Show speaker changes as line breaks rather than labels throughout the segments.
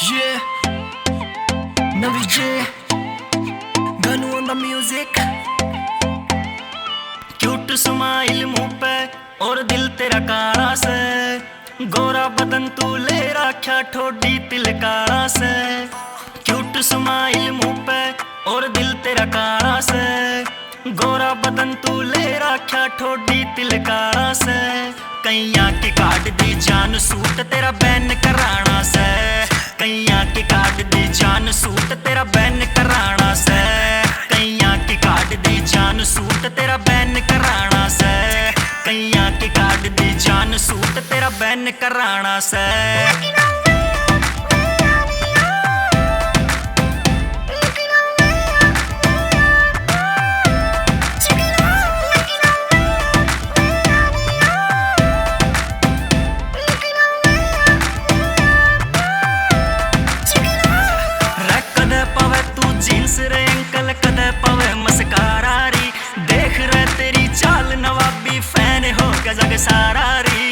Yeah, Navi J, Ganu on the music. Cute smile मुंह पे और दिल तेरा काला से, गोरा बदन तू ले रखा ठोडी तिल काला से। क्यूट स्माइल मुंह पे और दिल तेरा काला से, गोरा बदन तू ले रखा ठोडी तिल काला से। कैया की काट दी जान सूट तेरा बैन कराना से, कैया की काट दी जान सूट तेरा बैन कराना से, कैया की काट दी जान सूट तेरा बैन कराना से, कैया की काट दी जान सूट तेरा बैन कराना से। जींस रे अंकल कदे पवे मस्कारा री, देख रहे तेरी चाल नवाबी फैन हो गया जग सारा री।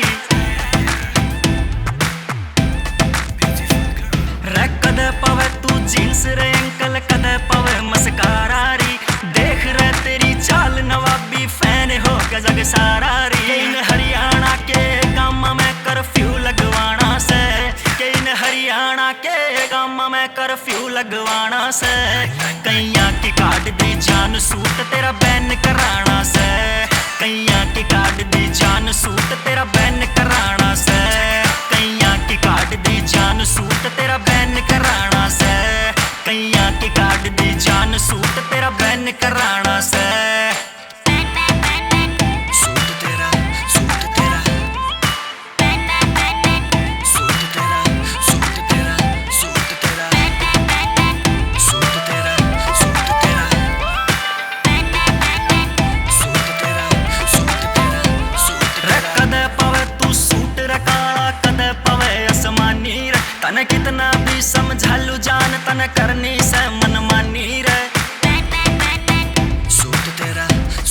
रे कदे पवे तू जींस रे अंकल कदे पवे मस्कारा री, देख रहे तेरी चाल नवाबी फैन हो गया जग सारा री। इन हरियाणा के गाँव में कर्फ्यू लगवाना से, के इन हरियाणा के गाँव में कर्फ्यू लगवाना से, कैया की काट दी जान सूट तेरा बैन कराना से, कैया की काट दी जान सूट तेरा बैन कराना से, कैया की काट दी जान सूट तेरा बैन कराना से, कैया की काट दी जान सूट तेरा बैन कराना से। तने कितना भी समझा लू जान तने करनी से मनमानी रे, सूट तेरा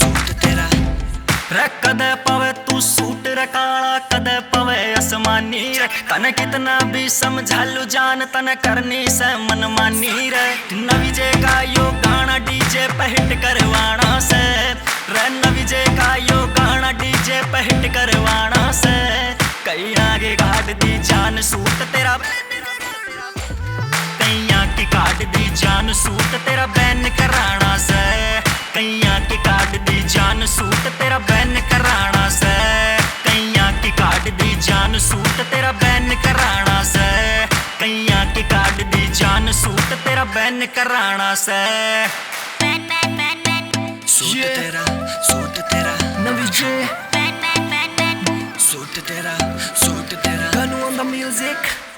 रे कदे पवे तू सूट रे काला कदे पवे आसमानी रे। तने कितना भी समझा लू जान तने करनी से मनमानी रे। नवी जे का यो गाना डीजे पे हिट करवाना से, रे नवी जे का यो गाना डीजे पे हिट करवाना से, कहीं आगे काट दी जान सूट तेरा, कैया की काट दी जान सूट तेरा बैन कराना से, कैया की काट दी जान सूट तेरा बैन कराना से, कैया की काट दी जान सूट तेरा बैन कराना से, कैया की काट दी जान सूट तेरा बैन कराना से। सूट तेरा नवी जे, सूट तेरा Ganu on the music.